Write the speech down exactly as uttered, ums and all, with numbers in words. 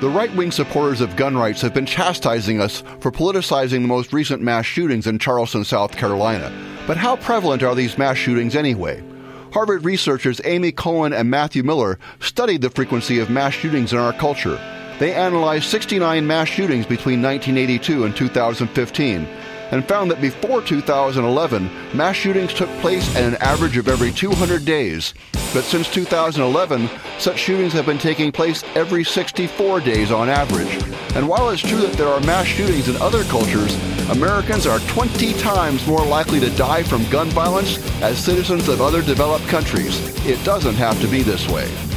The right-wing supporters of gun rights have been chastising us for politicizing the most recent mass shootings in Charleston, South Carolina. But how prevalent are these mass shootings anyway? Harvard researchers Amy Cohen and Matthew Miller studied the frequency of mass shootings in our culture. They analyzed sixty-nine mass shootings between nineteen eighty-two and two thousand fifteen and found that before two thousand eleven, mass shootings took place at an average of every two hundred days. But since two thousand eleven, such shootings have been taking place every sixty-four days on average. And while it's true that there are mass shootings in other cultures, Americans are twenty times more likely to die from gun violence as citizens of other developed countries. It doesn't have to be this way.